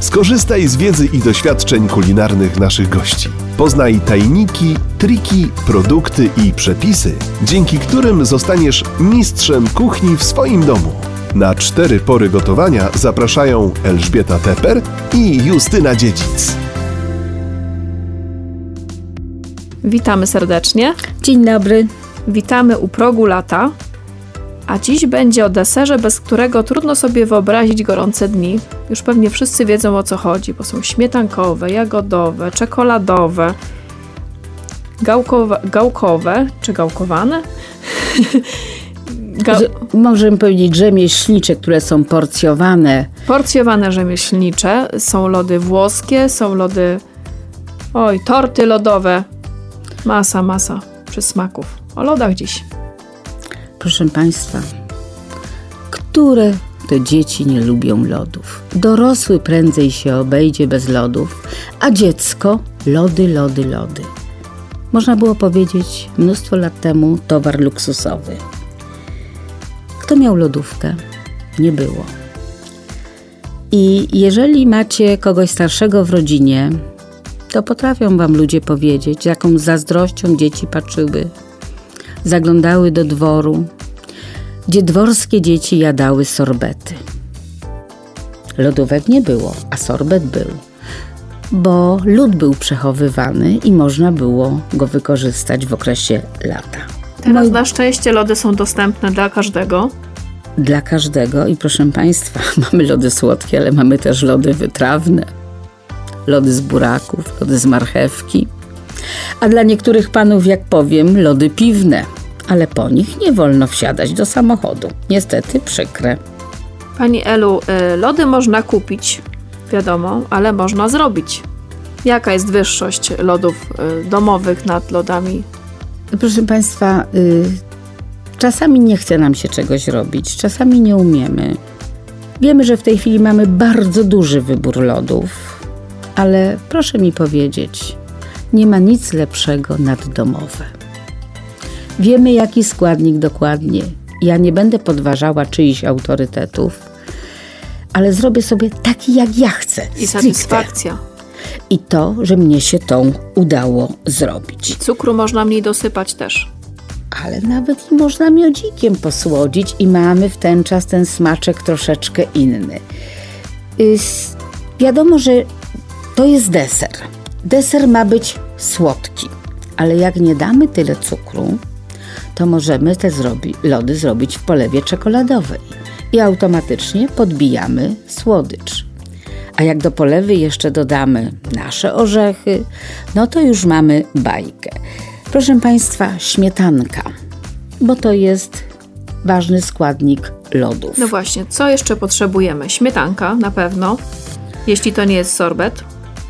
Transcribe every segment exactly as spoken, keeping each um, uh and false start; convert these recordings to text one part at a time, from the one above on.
Skorzystaj z wiedzy i doświadczeń kulinarnych naszych gości. Poznaj tajniki, triki, produkty i przepisy, dzięki którym zostaniesz mistrzem kuchni w swoim domu. Na cztery pory gotowania zapraszają Elżbieta Teper i Justyna Dziedzic. Witamy serdecznie. Dzień dobry. Witamy u progu lata. A dziś będzie o deserze, bez którego trudno sobie wyobrazić gorące dni. Już pewnie wszyscy wiedzą, o co chodzi, bo są śmietankowe, jagodowe, czekoladowe, gałkowe, gałkowe czy gałkowane? Ga- Możemy powiedzieć rzemieślnicze, które są porcjowane. Porcjowane rzemieślnicze. Są lody włoskie, są lody... Oj, torty lodowe. Masa, masa przysmaków. O lodach dziś. Proszę Państwa, które to dzieci nie lubią lodów? Dorosły prędzej się obejdzie bez lodów, a dziecko lody, lody, lody. Można było powiedzieć mnóstwo lat temu towar luksusowy. Kto miał lodówkę? Nie było. I jeżeli macie kogoś starszego w rodzinie, to potrafią wam ludzie powiedzieć, z jaką zazdrością dzieci patrzyły, zaglądały do dworu, gdzie dworskie dzieci jadały sorbety. Lodówek nie było, a sorbet był, bo lód był przechowywany i można było go wykorzystać w okresie lata. Teraz no, na szczęście lody są dostępne dla każdego. Dla każdego i proszę Państwa, mamy lody słodkie, ale mamy też lody wytrawne. Lody z buraków, lody z marchewki. A dla niektórych panów, jak powiem, lody piwne. Ale po nich nie wolno wsiadać do samochodu. Niestety przykre. Pani Elu, lody można kupić, wiadomo, ale można zrobić. Jaka jest wyższość lodów domowych nad lodami? Proszę Państwa, y, czasami nie chce nam się czegoś robić, czasami nie umiemy. Wiemy, że w tej chwili mamy bardzo duży wybór lodów, ale proszę mi powiedzieć, nie ma nic lepszego nad domowe. Wiemy, jaki składnik dokładnie. Ja nie będę podważała czyichś autorytetów, ale zrobię sobie taki, jak ja chcę. I satysfakcja. I to, że mnie się to udało zrobić. I cukru można mniej dosypać też. Ale nawet i można miodzikiem posłodzić i mamy w ten czas ten smaczek troszeczkę inny. Yy, wiadomo, że to jest deser. Deser ma być słodki, ale jak nie damy tyle cukru, to możemy te zrobi- lody zrobić w polewie czekoladowej i automatycznie podbijamy słodycz. A jak do polewy jeszcze dodamy nasze orzechy, no to już mamy bajkę. Proszę Państwa, śmietanka, bo to jest ważny składnik lodów. No właśnie, co jeszcze potrzebujemy? Śmietanka na pewno, jeśli to nie jest sorbet.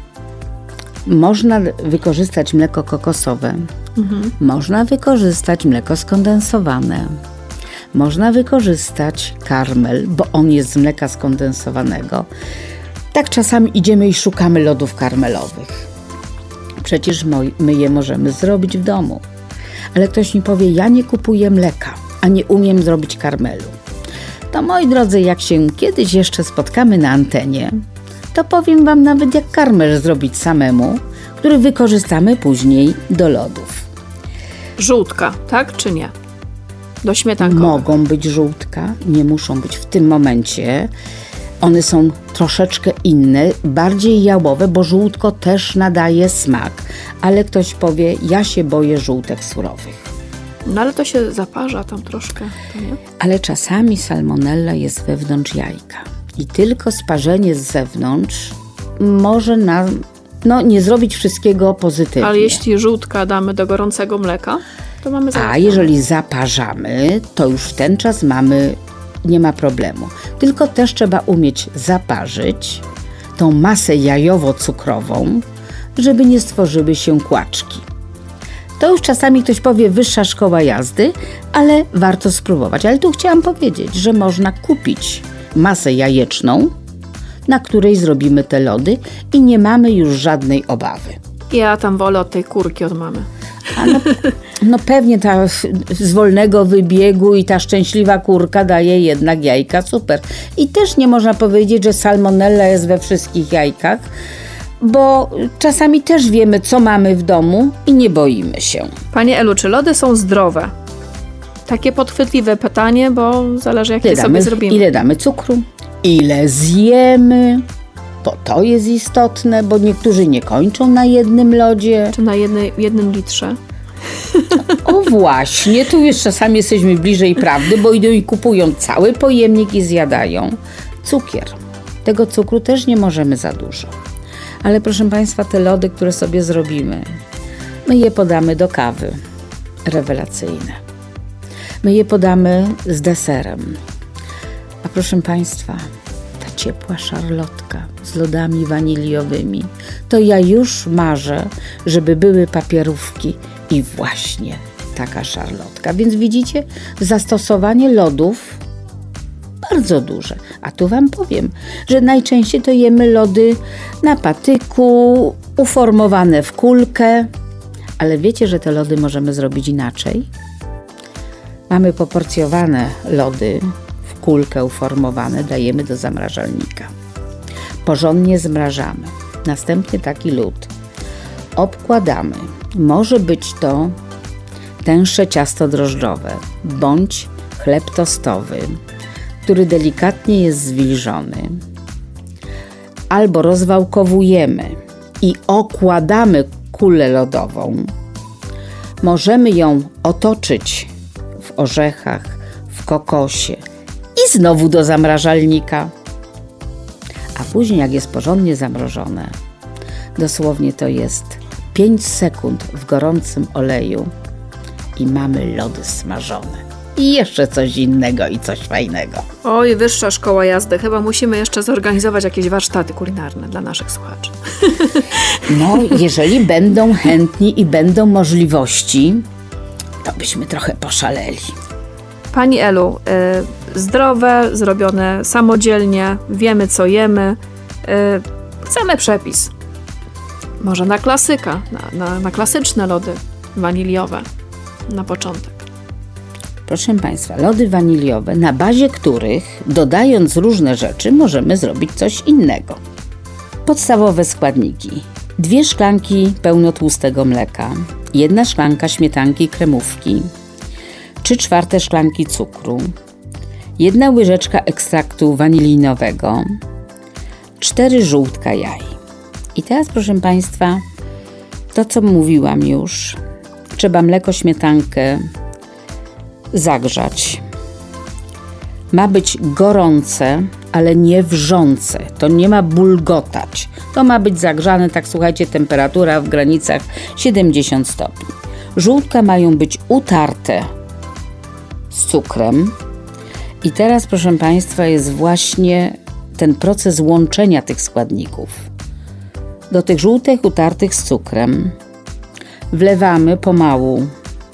Można wykorzystać mleko kokosowe, mhm. Można wykorzystać mleko skondensowane, można wykorzystać karmel, bo on jest z mleka skondensowanego. Tak czasami idziemy i szukamy lodów karmelowych. Przecież my je możemy zrobić w domu. Ale ktoś mi powie, ja nie kupuję mleka, a nie umiem zrobić karmelu. To moi drodzy, jak się kiedyś jeszcze spotkamy na antenie, to powiem wam nawet, jak karmel zrobić samemu, który wykorzystamy później do lodów. Żółtka, tak czy nie? Do śmietankowych. Mogą być żółtka, nie muszą być w tym momencie. One są troszeczkę inne, bardziej jałowe, bo żółtko też nadaje smak. Ale ktoś powie, ja się boję żółtek surowych. No ale to się zaparza tam troszkę, to nie? Ale czasami salmonella jest wewnątrz jajka. I tylko sparzenie z zewnątrz może nam no, nie zrobić wszystkiego pozytywnie. Ale jeśli żółtka damy do gorącego mleka, to mamy załatwione. A jeżeli zaparzamy, to już w ten czas mamy, nie ma problemu. Tylko też trzeba umieć zaparzyć tą masę jajowo-cukrową, żeby nie stworzyły się kłaczki. To już czasami ktoś powie wyższa szkoła jazdy, ale warto spróbować. Ale tu chciałam powiedzieć, że można kupić masę jajeczną, na której zrobimy te lody i nie mamy już żadnej obawy. Ja tam wolę od tej kurki od mamy. A no, no pewnie ta z wolnego wybiegu i ta szczęśliwa kurka daje jednak jajka, super. I też nie można powiedzieć, że salmonella jest we wszystkich jajkach, bo czasami też wiemy, co mamy w domu i nie boimy się. Pani Elu, czy lody są zdrowe? Takie podchwytliwe pytanie, bo zależy, jakie Ile sobie damy, zrobimy. Ile damy cukru? Ile zjemy? To to jest istotne, bo niektórzy nie kończą na jednym lodzie. Czy na jednej, jednym litrze? O właśnie, tu już czasami jesteśmy bliżej prawdy, bo idą i kupują cały pojemnik i zjadają. Cukier. Tego cukru też nie możemy za dużo. Ale proszę Państwa, te lody, które sobie zrobimy, my je podamy do kawy. Rewelacyjne. My je podamy z deserem. A proszę Państwa, ta ciepła szarlotka z lodami waniliowymi, to ja już marzę, żeby były papierówki i właśnie taka szarlotka. Więc widzicie, zastosowanie lodów bardzo duże. A tu Wam powiem, że najczęściej to jemy lody na patyku, uformowane w kulkę. Ale wiecie, że te lody możemy zrobić inaczej? Mamy poporcjowane lody w kulkę uformowane, dajemy do zamrażalnika. Porządnie zmrażamy. Następnie taki lód obkładamy. Może być to tęższe ciasto drożdżowe bądź chleb tostowy, który delikatnie jest zwilżony. Albo rozwałkowujemy i okładamy kulę lodową. Możemy ją otoczyć w orzechach, w kokosie i znowu do zamrażalnika. A później, jak jest porządnie zamrożone, dosłownie to jest pięć sekund w gorącym oleju i mamy lody smażone. I jeszcze coś innego i coś fajnego. Oj, wyższa szkoła jazdy. Chyba musimy jeszcze zorganizować jakieś warsztaty kulinarne dla naszych słuchaczy. No, jeżeli będą chętni i będą możliwości, to byśmy trochę poszaleli. Pani Elu, y, zdrowe, zrobione samodzielnie, wiemy co jemy, y, chcemy przepis. Może na klasyka, na, na, na klasyczne lody waniliowe na początek. Proszę Państwa, lody waniliowe, na bazie których, dodając różne rzeczy, możemy zrobić coś innego. Podstawowe składniki. Dwie szklanki pełnotłustego mleka, jedna szklanka śmietanki kremówki, trzy czwarte szklanki cukru, jedna łyżeczka ekstraktu wanilinowego, cztery żółtka jaj. I teraz, proszę Państwa, to co mówiłam już, trzeba mleko, śmietankę zagrzać. Ma być gorące, ale nie wrzące. To nie ma bulgotać. To ma być zagrzane, tak słuchajcie, temperatura w granicach siedemdziesiąt stopni. Żółtka mają być utarte z cukrem. I teraz, proszę Państwa, jest właśnie ten proces łączenia tych składników. Do tych żółtek utartych z cukrem wlewamy pomału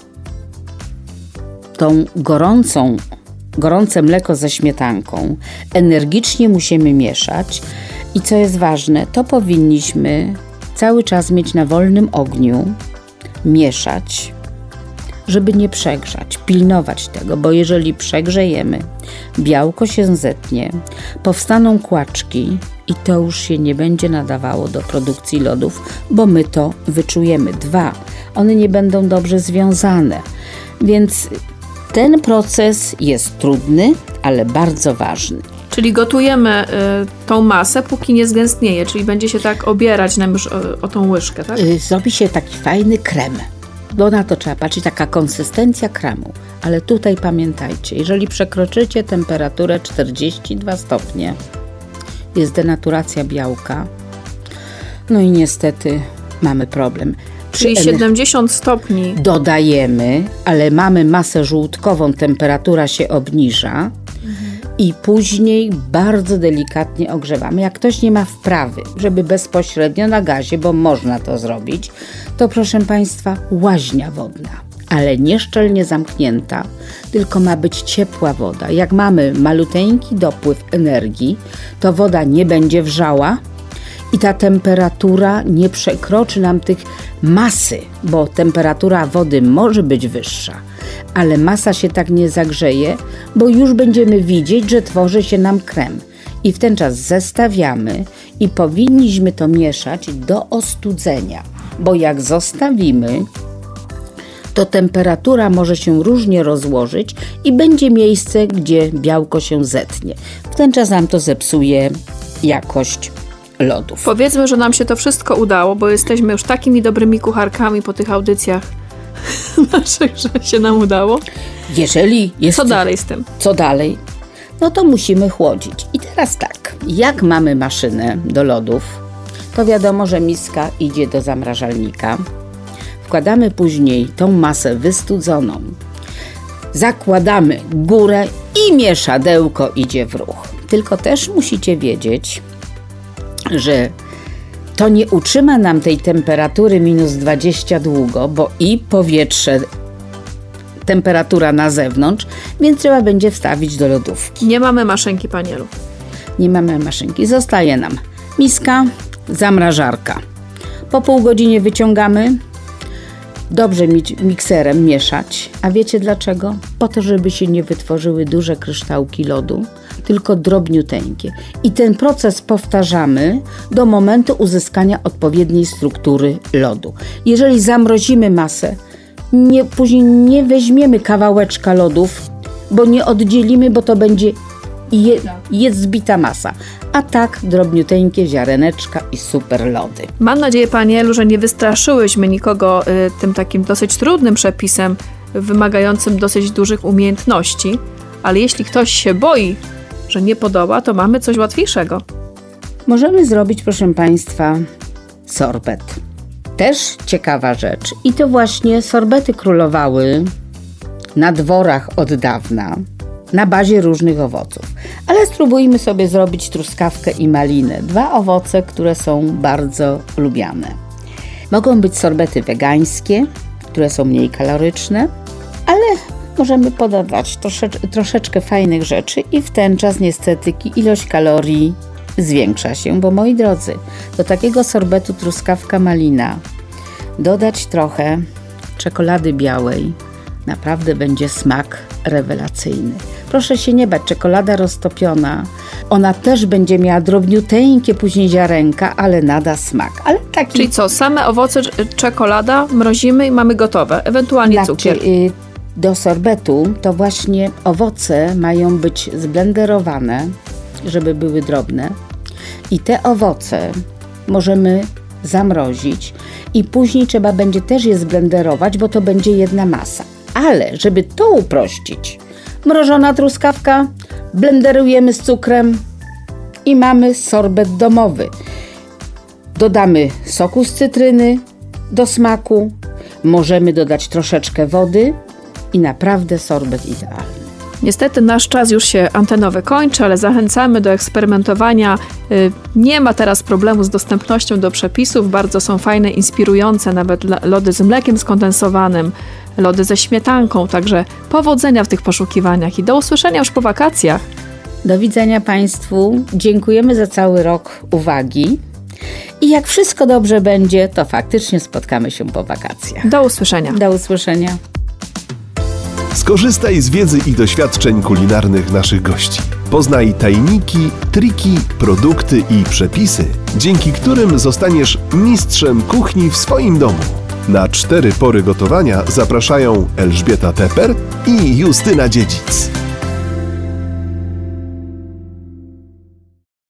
tą gorącą, gorące mleko ze śmietanką. Energicznie musimy mieszać i co jest ważne, to powinniśmy cały czas mieć na wolnym ogniu, mieszać, żeby nie przegrzać, pilnować tego, bo jeżeli przegrzejemy, białko się zetnie, powstaną kłaczki i to już się nie będzie nadawało do produkcji lodów, bo my to wyczujemy. Dwa, one nie będą dobrze związane, więc ten proces jest trudny, ale bardzo ważny. Czyli gotujemy y, tą masę, póki nie zgęstnieje, czyli będzie się tak obierać nam już o, o tą łyżkę, tak? Zrobi się taki fajny krem, bo na to trzeba patrzeć, taka konsystencja kremu. Ale tutaj pamiętajcie, jeżeli przekroczycie temperaturę czterdzieści dwa stopnie, jest denaturacja białka, no i niestety mamy problem. Czyli siedemdziesiąt stopni. Dodajemy, ale mamy masę żółtkową, temperatura się obniża mhm. i później bardzo delikatnie ogrzewamy. Jak ktoś nie ma wprawy, żeby bezpośrednio na gazie, bo można to zrobić, to proszę Państwa, łaźnia wodna, ale nie szczelnie zamknięta, tylko ma być ciepła woda. Jak mamy maluteńki dopływ energii, to woda nie będzie wrzała i ta temperatura nie przekroczy nam tych masy, bo temperatura wody może być wyższa, ale masa się tak nie zagrzeje, bo już będziemy widzieć, że tworzy się nam krem. I w ten czas zestawiamy i powinniśmy to mieszać do ostudzenia, bo jak zostawimy, to temperatura może się różnie rozłożyć i będzie miejsce, gdzie białko się zetnie. W ten czas nam to zepsuje jakość lodów. Powiedzmy, że nam się to wszystko udało, bo jesteśmy już takimi dobrymi kucharkami po tych audycjach naszych, że się nam udało. Jeżeli jest... Co dalej z tym? Co dalej? No to musimy chłodzić. I teraz tak, jak mamy maszynę do lodów, to wiadomo, że miska idzie do zamrażalnika. Wkładamy później tą masę wystudzoną. Zakładamy górę i mieszadełko idzie w ruch. Tylko też musicie wiedzieć, że to nie utrzyma nam tej temperatury minus dwadzieścia długo, bo i powietrze, temperatura na zewnątrz, więc trzeba będzie wstawić do lodówki. Nie mamy maszynki, panielu. Nie mamy maszynki. Zostaje nam miska, zamrażarka. Po pół godzinie wyciągamy. Dobrze mikserem mieszać. A wiecie dlaczego? Po to, żeby się nie wytworzyły duże kryształki lodu, tylko drobniuteńkie. I ten proces powtarzamy do momentu uzyskania odpowiedniej struktury lodu. Jeżeli zamrozimy masę, nie, później nie weźmiemy kawałeczka lodów, bo nie oddzielimy, bo to będzie je, jest zbita masa. A tak drobniuteńkie ziareneczka i super lody. Mam nadzieję, panielu, że nie wystraszyłyśmy nikogo y, tym takim dosyć trudnym przepisem, wymagającym dosyć dużych umiejętności, ale jeśli ktoś się boi, że nie podoba, to mamy coś łatwiejszego. Możemy zrobić, proszę państwa, sorbet. Też ciekawa rzecz. I to właśnie sorbety królowały na dworach od dawna, na bazie różnych owoców. Ale spróbujmy sobie zrobić truskawkę i malinę. Dwa owoce, które są bardzo lubiane. Mogą być sorbety wegańskie, które są mniej kaloryczne, ale możemy podawać trosze- troszeczkę fajnych rzeczy i w ten czas niestety ilość kalorii zwiększa się, bo moi drodzy, do takiego sorbetu truskawka malina dodać trochę czekolady białej, naprawdę będzie smak rewelacyjny. Proszę się nie bać, czekolada roztopiona, ona też będzie miała drobniuteńkie później ziarenka, ale nada smak. Ale taki... Czyli co, same owoce, czekolada, mrozimy i mamy gotowe, ewentualnie znaczy, cukier. Y, do sorbetu to właśnie owoce mają być zblenderowane, żeby były drobne i te owoce możemy zamrozić i później trzeba będzie też je zblenderować, bo to będzie jedna masa. Ale żeby to uprościć, mrożona truskawka, blenderujemy z cukrem i mamy sorbet domowy. Dodamy soku z cytryny do smaku, możemy dodać troszeczkę wody i naprawdę sorbet idealny. Niestety nasz czas już się antenowy kończy, ale zachęcamy do eksperymentowania. Nie ma teraz problemu z dostępnością do przepisów. Bardzo są fajne, inspirujące, nawet lody z mlekiem skondensowanym, lody ze śmietanką. Także powodzenia w tych poszukiwaniach i do usłyszenia już po wakacjach. Do widzenia Państwu. Dziękujemy za cały rok uwagi. I jak wszystko dobrze będzie, to faktycznie spotkamy się po wakacjach. Do usłyszenia. Do usłyszenia. Skorzystaj z wiedzy i doświadczeń kulinarnych naszych gości. Poznaj tajniki, triki, produkty i przepisy, dzięki którym zostaniesz mistrzem kuchni w swoim domu. Na cztery pory gotowania zapraszają Elżbieta Teper i Justyna Dziedzic.